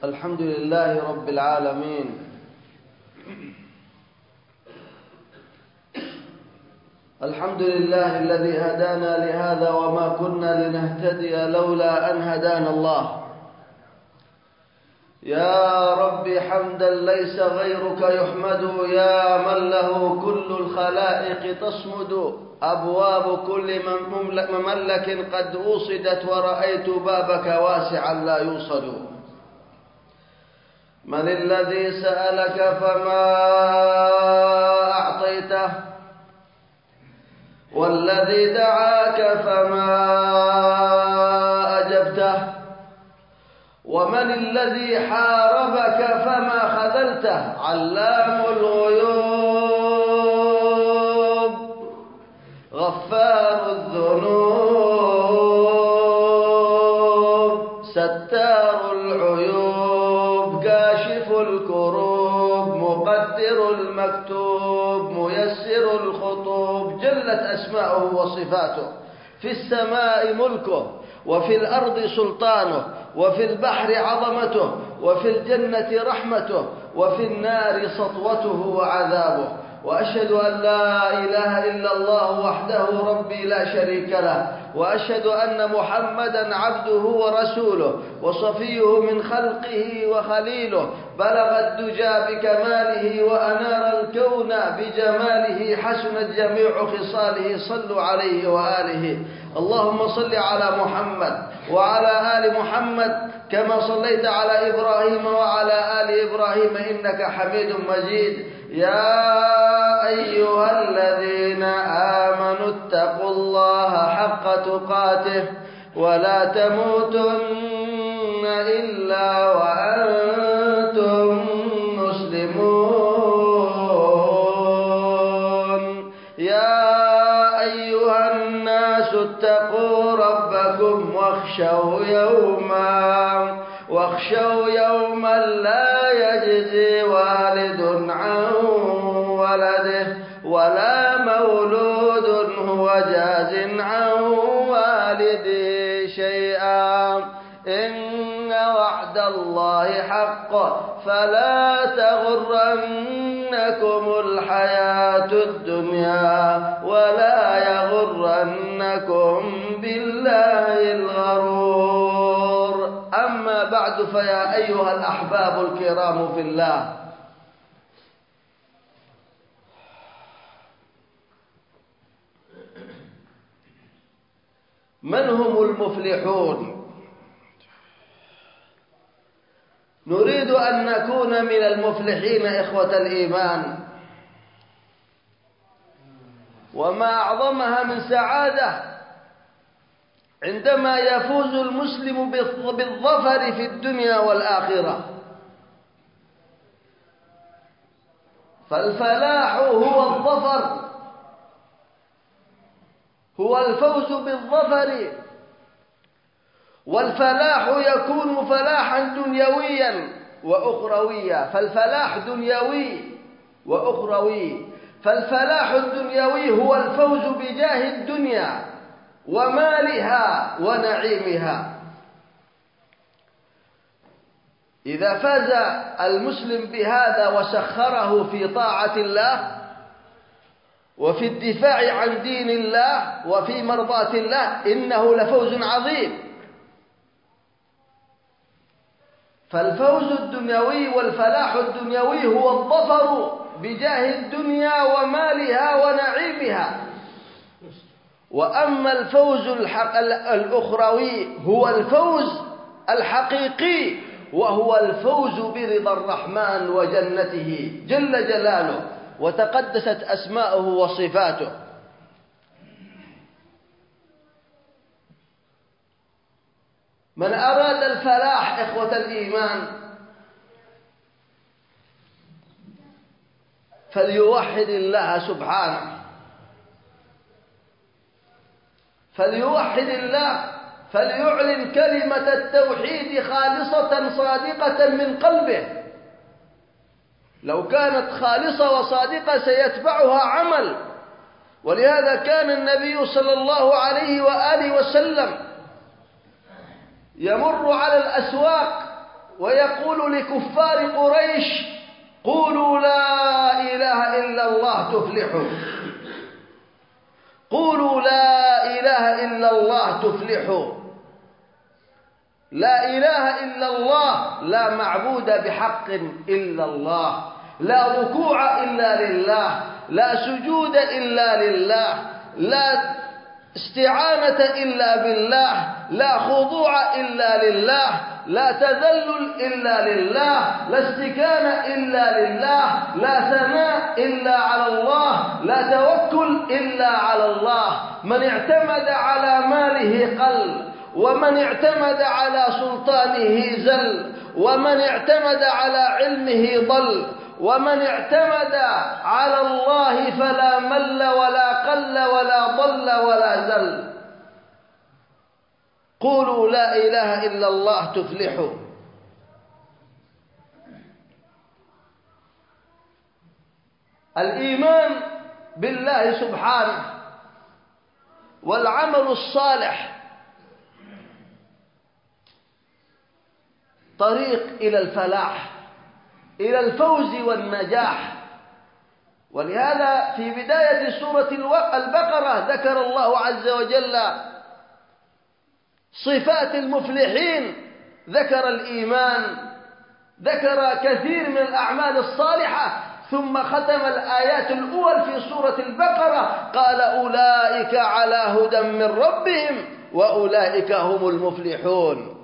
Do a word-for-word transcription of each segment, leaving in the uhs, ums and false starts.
الحمد لله رب العالمين. الحمد لله الذي هدانا لهذا وما كنا لنهتدي لولا أن هدانا الله. يا رب حمدا ليس غيرك يحمد، يا من له كل الخلائق تصمد. أبواب كل مملك قد أوصدت، ورأيت بابك واسعا لا يوصد. من الذي سألك فما أعطيته، والذي دعاك فما أجبته، ومن الذي حاربك فما خذلته. علام الغيوب، غفار الذنوب، ستار العيوب، كاشف الكروب، مقدر المكتوب، ميسر الخطوب. جلت أسماؤه وصفاته، في السماء ملكه، وفي الأرض سلطانه، وفي البحر عظمته، وفي الجنة رحمته، وفي النار سطوته وعذابه. وأشهد أن لا إله إلا الله وحده ربي لا شريك له، وأشهد أن محمدا عبده ورسوله وصفيه من خلقه وخليله. بلغ الدجى بكماله وأنار الكون بجماله، حسنت جميع خصاله. صلوا عليه وآله. اللهم صل على محمد وعلى آل محمد كما صليت على إبراهيم وعلى آل إبراهيم إنك حميد مجيد. يا أيها الذين آمنوا اتقوا الله حق تقاته ولا تموتن إلا وأنتم مسلمون. يا أيها الناس اتقوا ربكم واخشوا يوما واخشوا يوما لا يجزي والد عن ولده ولا مولود هو جاز عن والده شيئا. إن وعد الله حق فلا تغرنكم الحياة الدنيا ولا يغرنكم بالله الغرور. أما بعد، فيا أيها الأحباب الكرام في الله، من هم المفلحون؟ نريد أن نكون من المفلحين إخوة الإيمان، وما أعظمها من سعادة عندما يفوز المسلم بالظفر في الدنيا والآخرة. فالفلاح هو الظفر، هو الفوز بالظفر. والفلاح يكون فلاحا دنيويا وأخرويا، فالفلاح دنيوي وأخروي. فالفلاح الدنيوي هو الفوز بجاه الدنيا ومالها ونعيمها. إذا فاز المسلم بهذا وسخره في طاعة الله وفي الدفاع عن دين الله وفي مرضاة الله، إنه لفوز عظيم. فالفوز الدنيوي والفلاح الدنيوي هو الظفر بجاه الدنيا ومالها ونعيمها. وأما الفوز الأخروي هو الفوز الحقيقي، وهو الفوز برضا الرحمن وجنته جل جلاله وتقدست أسماؤه وصفاته. من أراد الفلاح إخوة الإيمان فليوحد الله سبحانه، فليوحد الله، فليعلن كلمة التوحيد خالصة صادقة من قلبه. لو كانت خالصة وصادقة سيتبعها عمل. ولهذا كان النبي صلى الله عليه وآله وسلم يمر على الأسواق ويقول لكفار قريش قولوا لا إله إلا الله تفلحوا، قولوا لا إله إلا الله تفلحوا. لا إله إلا الله، لا معبود بحق إلا الله، لا ركوع إلا لله، لا سجود إلا لله، لا استعانة إلا بالله، لا خضوع إلا لله، لا تذلل إلا لله، لا استكانة إلا لله، لا ثناء إلا على الله، لا توكل إلا على الله. من اعتمد على ماله قل، ومن اعتمد على سلطانه زل، ومن اعتمد على علمه ضل، ومن اعتمد على الله فلا مل ولا قل ولا ضل ولا زل. قولوا لا إله إلا الله تفلحوا. الإيمان بالله سبحانه والعمل الصالح طريق إلى الفلاح، إلى الفوز والنجاح. ولهذا في بداية سورة البقرة ذكر الله عز وجل صفات المفلحين، ذكر الإيمان، ذكر كثير من الأعمال الصالحة، ثم ختم الآيات الأول في سورة البقرة قال أولئك على هدى من ربهم وأولئك هم المفلحون.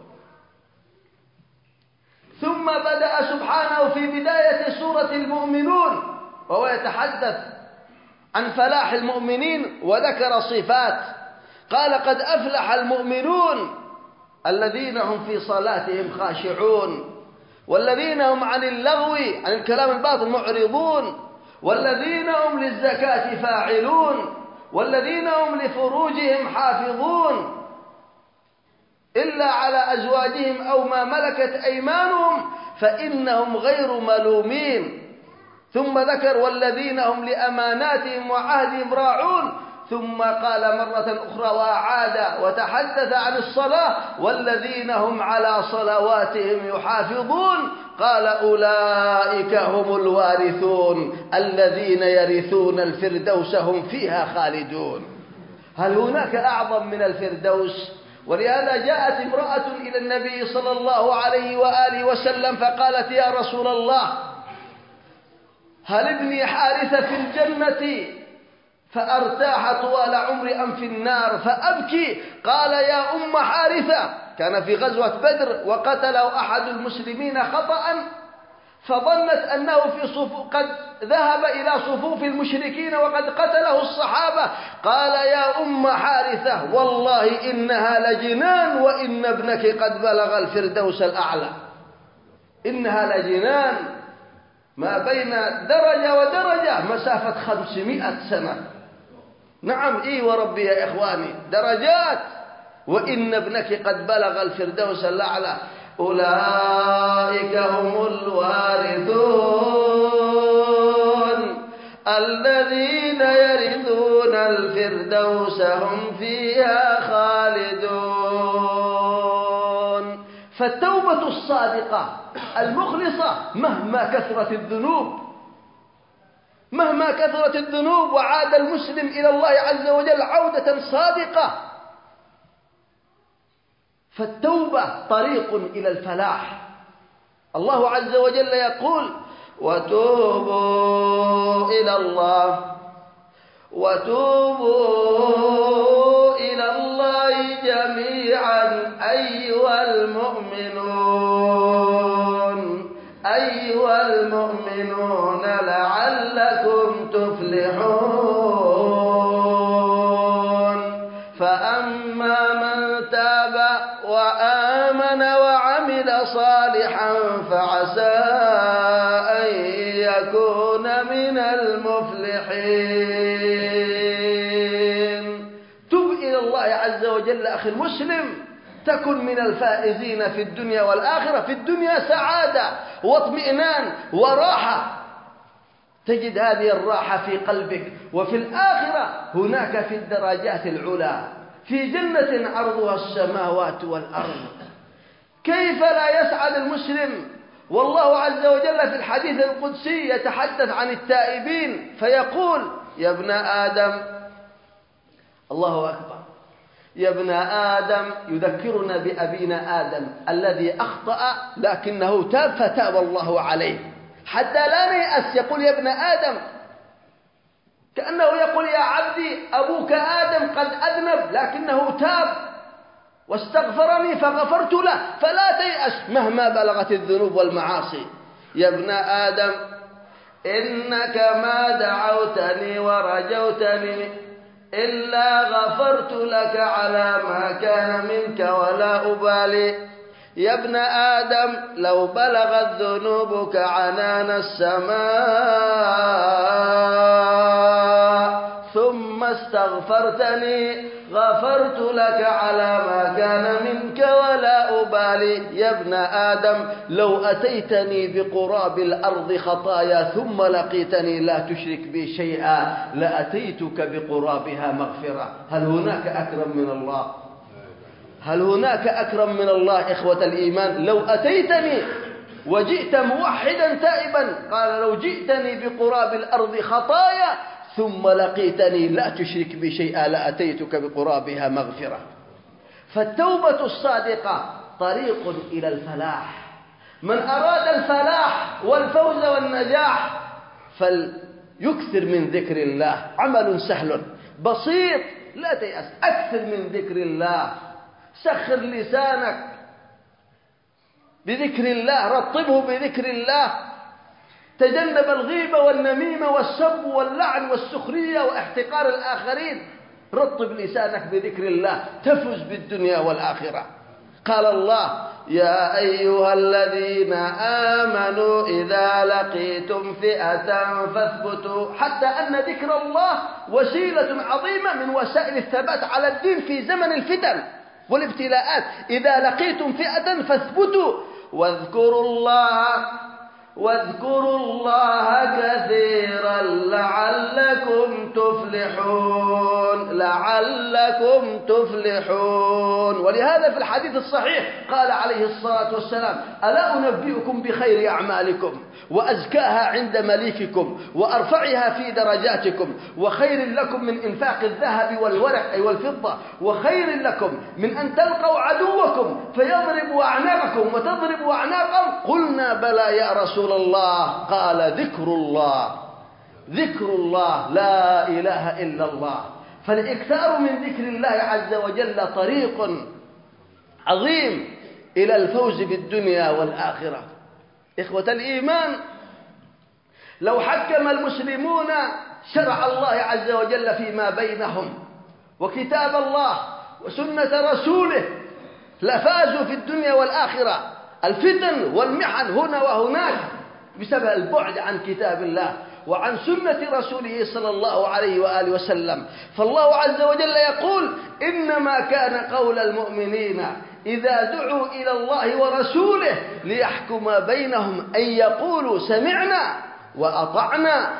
ثم بدأ سبحانه في بداية سورة المؤمنون وهو يتحدث عن فلاح المؤمنين وذكر صفات، قال قد أفلح المؤمنون الذين هم في صلاتهم خاشعون، والذين هم عن اللغو عن الكلام الباطل معرضون، والذين هم للزكاة فاعلون، والذين هم لفروجهم حافظون إلا على أزواجهم أو ما ملكت أيمانهم فإنهم غير ملومين. ثم ذكر والذين هم لأماناتهم وعهدهم راعون، ثم قال مرة أخرى وأعاد وتحدث عن الصلاة والذين هم على صلواتهم يحافظون، قال أولئك هم الوارثون الذين يرثون الفردوس هم فيها خالدون. هل هناك أعظم من الفردوس؟ ولهذا جاءت امرأة إلى النبي صلى الله عليه وآله وسلم فقالت يا رسول الله هل ابني حارثة في الجنة فأرتاح طوال عمري أم في النار فأبكي؟ قال يا أم حارثة، كان في غزوة بدر وقتله أحد المسلمين خطأ فظنت أنه في صفوف قد ذهب إلى صفوف المشركين وقد قتله الصحابة، قال يا أم حارثة والله إنها لجنان وإن ابنك قد بلغ الفردوس الأعلى. إنها لجنان، ما بين درجة ودرجة مسافة خمسمائة سنة. نعم إيه وربي يا إخواني درجات. وإن ابنك قد بلغ الفردوس الأعلى. أولئك هم الوارثون الذين يرثون الفردوس هم فيها خالدون. فالتوبة الصادقة المخلصة مهما كثرت الذنوب، مهما كثرت الذنوب وعاد المسلم إلى الله عز وجل عودة صادقة، فالتوبة طريق إلى الفلاح. الله عز وجل يقول وتوبوا إلى الله وتوبوا إلى الله جميعا أيها المؤمنون أيها المؤمنون لعلكم تفلحون. فأما من تاب وآمن وعمل صالحا فعسى أن يكون من المفلحين. تب إلى الله عز وجل أخي المسلم تكن من الفائزين في الدنيا والآخرة. في الدنيا سعادة واطمئنان وراحة، تجد هذه الراحة في قلبك، وفي الآخرة هناك في الدرجات العلى في جنة عرضها السماوات والأرض كيف لا يسعد المسلم؟ والله عز وجل في الحديث القدسي يتحدث عن التائبين فيقول: يا ابن آدم، الله أكبر، يا ابن آدم، يذكرنا بأبينا آدم الذي أخطأ لكنه تاب فتاب الله عليه حتى لا نيأس. يقول: يا ابن آدم، كأنه يقول: يا عبدي، أبوك آدم قد أذنب لكنه تاب واستغفرني فغفرت له، فلا تيأس مهما بلغت الذنوب والمعاصي. يا ابن آدم، إنك ما دعوتني ورجوتني إلا غفرت لك على ما كان منك ولا أبالي. يا ابن آدم، لو بلغت ذنوبك عنان السماء ثم استغفرتني غفرت لك على ما كان منك ولا أبالي. يا ابن آدم، لو أتيتني بقراب الأرض خطايا ثم لقيتني لا تشرك بي شيئا لأتيتك بقرابها مغفرة. هل هناك أكرم من الله؟ هل هناك أكرم من الله إخوة الإيمان؟ لو أتيتني وجئت موحدا تائبا، قال: لو جئتني بقراب الأرض خطايا ثم لقيتني لا تشرك بي شيئا لأتيتك بقرابها مغفرة. فالتوبة الصادقة طريق إلى الفلاح. من أراد الفلاح والفوز والنجاح فليكثر من ذكر الله. عمل سهل بسيط، لا تيأس، أكثر من ذكر الله. سخر لسانك بذكر الله، رطبه بذكر الله. تجنب الغيبة والنميمة والسب واللعن والسخرية واحتقار الآخرين. رطب لسانك بذكر الله، تفز بالدنيا والآخرة. قال الله: يا أيها الذين آمنوا إذا لقيتم فئة فاثبتوا. حتى أن ذكر الله وسيلة عظيمة من وسائل الثبات على الدين في زمن الفتن والابتلاءات. إذا لقيتم فئة فاثبتوا واذكروا الله واذكروا الله كثيرا لعلكم تفلحون. لعلكم تفلحون. ولهذا في الحديث الصحيح قال عليه الصلاة والسلام: ألا أنبئكم بخير أعمالكم وأزكاها عند مليككم وأرفعها في درجاتكم وخير لكم من إنفاق الذهب والورق أي والفضة وخير لكم من أن تلقوا عدوكم فيضربوا أعناقكم وتضربوا أعناقهم؟ قلنا: بلى يا رسول الله. قال: ذكر الله. ذكر الله، لا إله إلا الله. فالإكثار من ذكر الله عز وجل طريق عظيم إلى الفوز بالدنيا والآخرة. إخوة الإيمان، لو حكم المسلمون شرع الله عز وجل فيما بينهم وكتاب الله وسنة رسوله لفازوا في الدنيا والآخرة. الفتن والمحن هنا وهناك بسبب البعد عن كتاب الله وعن سنة رسوله صلى الله عليه وآله وسلم. فالله عز وجل يقول: إنما كان قول المؤمنين إذا دعوا إلى الله ورسوله ليحكم بينهم أن يقولوا سمعنا وأطعنا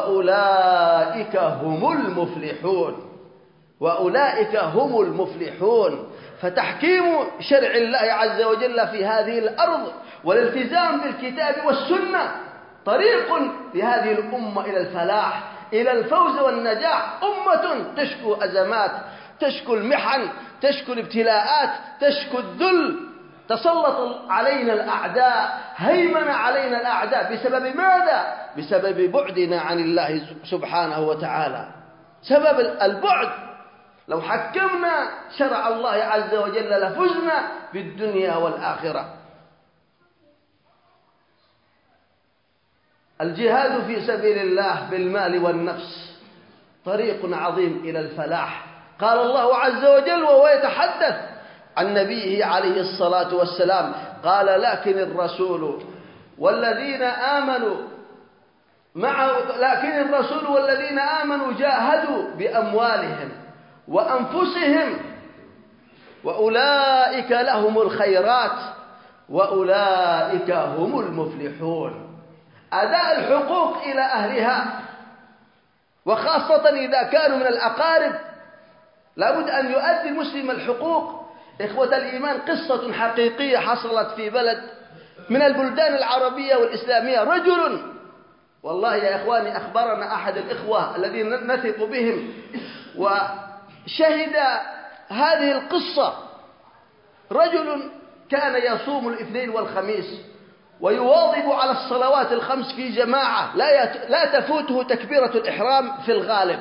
وأولئك هم المفلحون. وأولئك هم المفلحون. فتحكيم شرع الله عز وجل في هذه الأرض والالتزام بالكتاب والسنة طريق لهذه الأمة إلى الفلاح، إلى الفوز والنجاح. أمة تشكو أزمات، تشكو المحن، تشكو الابتلاءات، تشكو الذل. تسلط علينا الأعداء، هيمن علينا الأعداء بسبب ماذا؟ بسبب بعدنا عن الله سبحانه وتعالى. سبب البعد. لو حكمنا شرع الله عز وجل لفزنا بالدنيا والآخرة. الجهاد في سبيل الله بالمال والنفس طريق عظيم إلى الفلاح. قال الله عز وجل وهو يتحدث عن نبيه عليه الصلاة والسلام، قال: لكن الرسول والذين آمنوا معه لكن الرسول والذين آمنوا جاهدوا بأموالهم وأنفسهم وأولئك لهم الخيرات وأولئك هم المفلحون. أداء الحقوق إلى أهلها، وخاصة إذا كانوا من الأقارب، لابد أن يؤدي المسلم الحقوق إخوة الإيمان قصة حقيقية حصلت في بلد من البلدان العربية والإسلامية. رجل، والله يا إخواني أخبرنا أحد الإخوة الذين نثق بهم وشهد هذه القصة، رجل كان يصوم الاثنين والخميس ويواظب على الصلوات الخمس في جماعة، لا لا تفوته تكبيرة الإحرام في الغالب،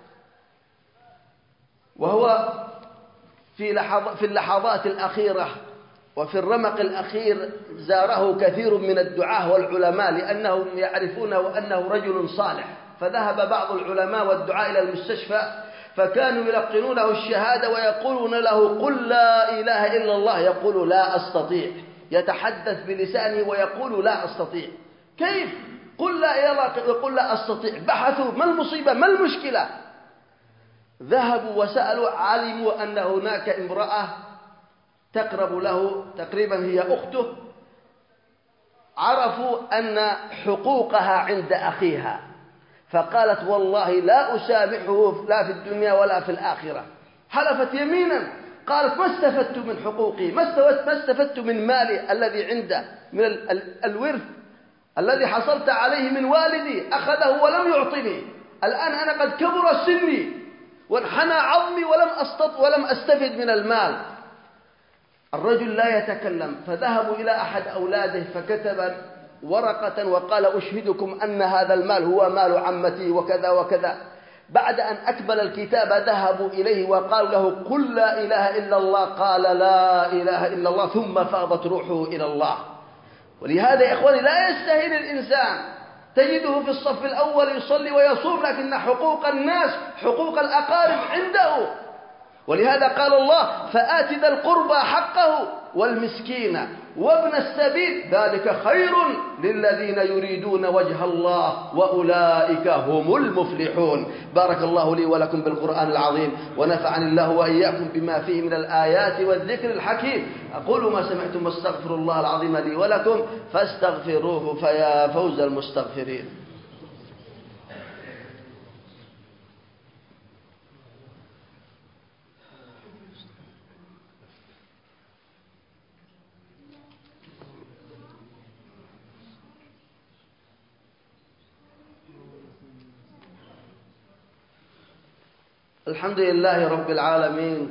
وهو في لحظ في اللحظات الأخيرة وفي الرمق الأخير زاره كثير من الدعاة والعلماء لأنهم يعرفونه أنه رجل صالح، فذهب بعض العلماء والدعاة إلى المستشفى فكانوا يلقنونه الشهادة ويقولون له قل لا إله إلا الله، يقول لا أستطيع، يتحدث بلسانه ويقول لا أستطيع. كيف قل لا إله إلا الله يقول لا أستطيع؟ بحثوا ما المصيبة ما المشكلة، ذهبوا وسألوا، علموا أن هناك امرأة تقرب له تقريبا هي أخته، عرفوا أن حقوقها عند أخيها، فقالت والله لا أسامحه لا في الدنيا ولا في الآخرة. حلفت يمينا قالت ما استفدت من حقوقي، ما استفدت, ما استفدت من مالي الذي عنده من ال ال الورث الذي حصلت عليه من والدي، أخذه ولم يعطني، الآن أنا قد كبر سني وانحنى عظمي ولم أستط ولم أستفد من المال. الرجل لا يتكلم، فذهبوا إلى أحد أولاده فكتب ورقة وقال أشهدكم أن هذا المال هو مال عمتي وكذا وكذا. بعد أن أكمل الكتاب ذهبوا إليه وقالوا له قل لا إله إلا الله، قال لا إله إلا الله، ثم فاضت روحه إلى الله. ولهذا يا إخواني لا يستهين الإنسان، تجده في الصف الأول يصلي ويصوم لكن حقوق الناس حقوق الأقارب عنده. ولهذا قال الله فآت ذا القربى حقه والمسكين وابن السبيل ذلك خير للذين يريدون وجه الله وأولئك هم المفلحون. بارك الله لي ولكم بالقرآن العظيم ونفعني الله وإياكم بما فيه من الآيات والذكر الحكيم. أقول ما سمعتم واستغفر الله العظيم لي ولكم فاستغفروه فيا فوز المستغفرين. الحمد لله رب العالمين،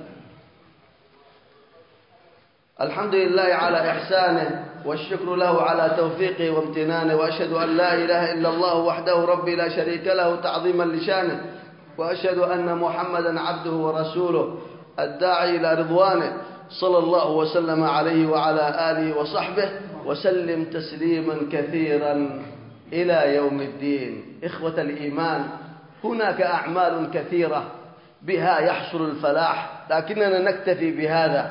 الحمد لله على إحسانه والشكر له على توفيقه وامتنانه، وأشهد أن لا إله إلا الله وحده ربي لا شريك له تعظيما لشانه، وأشهد أن محمدا عبده ورسوله الداعي إلى رضوانه، صلى الله وسلم عليه وعلى آله وصحبه وسلم تسليما كثيرا إلى يوم الدين. إخوة الإيمان، هناك أعمال كثيرة بها يحصل الفلاح لكننا نكتفي بهذا،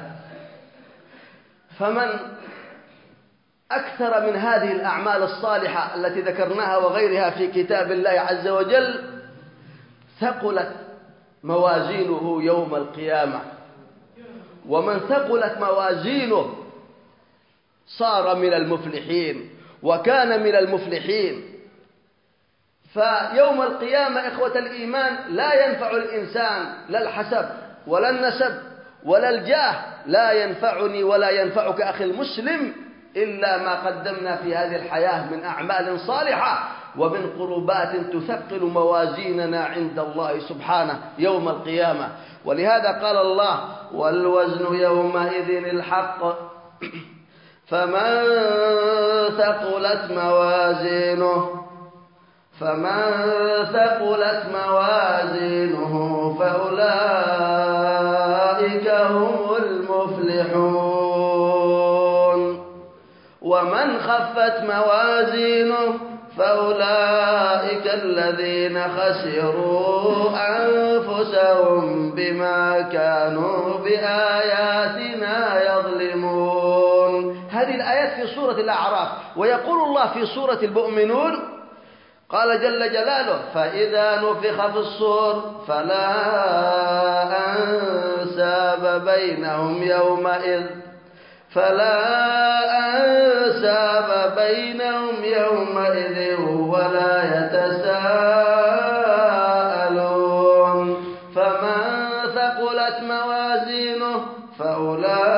فمن أكثر من هذه الأعمال الصالحة التي ذكرناها وغيرها في كتاب الله عز وجل ثقلت موازينه يوم القيامة، ومن ثقلت موازينه صار من المفلحين وكان من المفلحين. فيوم القيامة إخوة الإيمان لا ينفع الإنسان لا الحسب ولا النسب ولا الجاه، لا ينفعني ولا ينفعك أخي المسلم إلا ما قدمنا في هذه الحياة من أعمال صالحة ومن قربات تثقل موازيننا عند الله سبحانه يوم القيامة. ولهذا قال الله والوزن يومئذ الحق فمن ثقلت موازينه فمن ثقلت موازينه فأولئك هم المفلحون، ومن خفت موازينه فأولئك الذين خسروا أنفسهم بما كانوا بآياتنا يظلمون. هذه الآيات في سورة الأعراف. ويقول الله في سورة المؤمنون قال جل جلاله فإذا نفخ في الصور فلا أنساب بينهم يومئذ فلا أنساب بينهم يومئذ ولا يتساءلون، فمن ثقلت موازينه فأولئك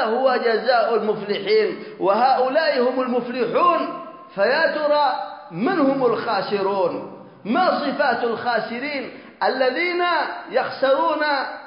هو جزاء المفلحين، وهؤلاء هم المفلحون. فيا ترى من هم الخاسرون؟ ما صفات الخاسرين الذين يخسرون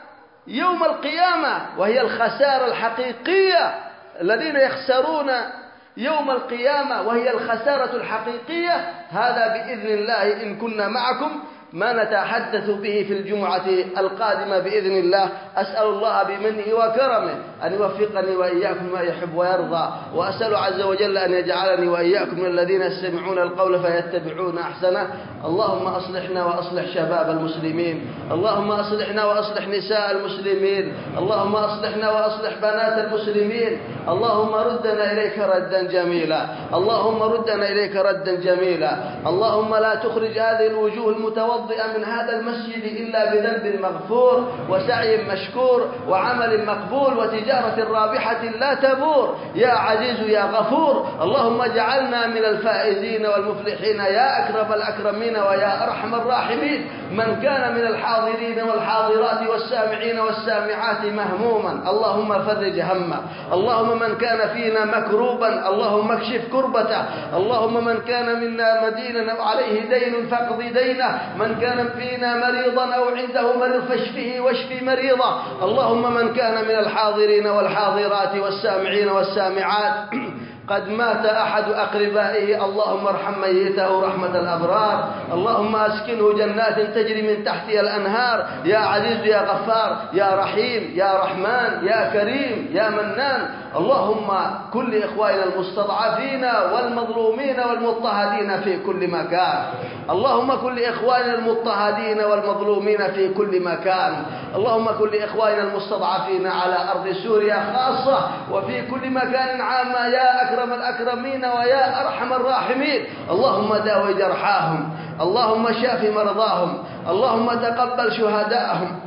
يوم القيامة وهي الخسارة الحقيقية؟ الذين يخسرون يوم القيامة وهي الخسارة الحقيقية، هذا بإذن الله إن كنا معكم ما نتحدث به في الجمعة القادمة بإذن الله. أسأل الله بمنه وكرمه أن يوفقني وإياكم ما يحب ويرضى، وأسأل عز وجل أن يجعلني وإياكم من الذين يستمعون القول فيتبعون أحسنه. اللهم أصلحنا وأصلح شباب المسلمين، اللهم أصلحنا وأصلح نساء المسلمين، اللهم أصلحنا وأصلح بنات المسلمين. اللهم ردنا إليك ردا جميلا، اللهم ردنا إليك ردا جميلا. اللهم لا تخرج هذه الوجوه المتوضئة من هذا المسجد إلا بذنب مغفور وسعي مشكور وعمل مقبول وتجارة رابحة لا تبور. يا عزيز يا غفور، اللهم اجعلنا من الفائزين والمفلحين يا أكرم الأكرمين ويا أرحم الراحمين. من كان من الحاضرين والحاضرات والسامعين والسامعات مهموما اللهم فرج همه، اللهم من كان فينا مكروبا اللهم اكشف كربته، اللهم من كان منا مدينا أو عليه دين فاقض دينه، من كان فينا مريضا أو عنده مرض فاشفه واشف مريضه. اللهم من كان من الحاضرين والحاضرات والسامعين والسامعات قد مات أحد أقربائه اللهم ارحم ميته رحمة الأبرار، اللهم أسكنه جنات تجري من تحتها الأنهار. يا عزيز يا غفار يا رحيم يا رحمن يا كريم يا منان. اللهم كل إخواننا المستضعفين والمظلومين والمضطهدين في كل مكان، اللهم كل إخواننا المضطهدين والمظلومين في كل مكان، اللهم كل إخواننا المستضعفين على أرض سوريا خاصة وفي كل مكان عامة يا أكرم الأكرمين ويا أرحم الراحمين. اللهم داوي جرحاهم، اللهم شاف مرضاهم، اللهم تقبل شهداءهم.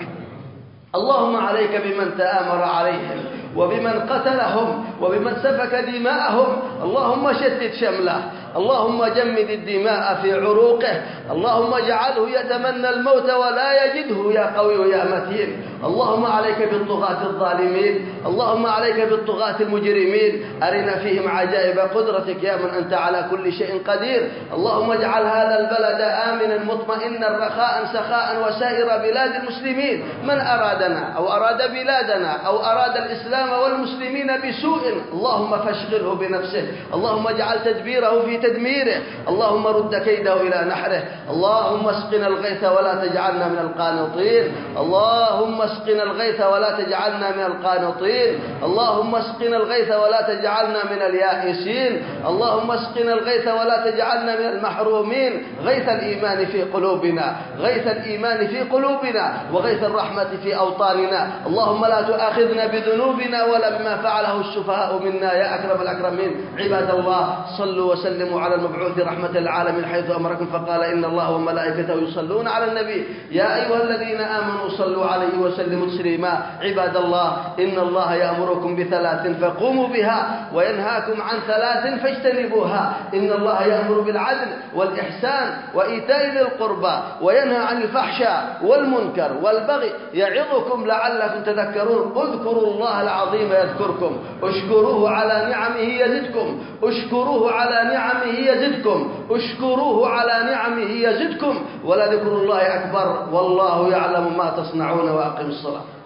اللهم عليك بمن تآمر عليهم وبمن قتلهم وبمن سفك دماءهم، اللهم شتت شمله، اللهم جمد الدماء في عروقه، اللهم اجعله يتمنى الموت ولا يجده يا قوي يا متين. اللهم عليك بالطغاة الظالمين، اللهم عليك بالطغاة المجرمين، أرنا فيهم عجائب قدرتك يا من أنت على كل شيء قدير. اللهم اجعل هذا البلد آمنا مطمئنا رخاء سخاء وسائر بلاد المسلمين. من أرادنا أو أراد بلادنا أو أراد الإسلام والمسلمين بسوء اللهم فاشغله بنفسه، اللهم اجعل تدبيره في تدميره، اللهم رد كيده إلى نحره. اللهم اسقنا الغيث ولا تجعلنا من القانطين، اللهم اسقنا الغيث ولا تجعلنا من القانطين، اللهم اسقنا الغيث ولا تجعلنا من اليائسين، اللهم اسقنا الغيث ولا تجعلنا من المحرومين. غيث الإيمان في قلوبنا، غيث الإيمان في قلوبنا وغيث الرحمة في أوطاننا. اللهم لا تؤاخذنا بذنوبنا ولا بما فعله السفهاء منا يا أكرم الأكرمين. عباد الله صلوا وسلموا على المبعوث رحمة العالمين حيث أمركم فقال إن الله وملائكته يصلون على النبي يا أيها الذين آمنوا صلوا عليه وسلموا تسليما. عباد الله إن الله يأمركم بثلاث فقوموا بها وينهاكم عن ثلاث فاجتنبوها. إن الله يأمر بالعدل والإحسان وإيتاء ذي القربى وينهى عن الفحشاء والمنكر والبغي يعظكم لعلكم تذكرون. اذكروا الله العظيم يذكركم، اشكروه على نعمه يزدكم، اشكروه على نعمه يزدكم، اشكروه على نعمه يزدكم، ولذكر الله أكبر والله يعلم ما تصنعون. وأقم الصلاة.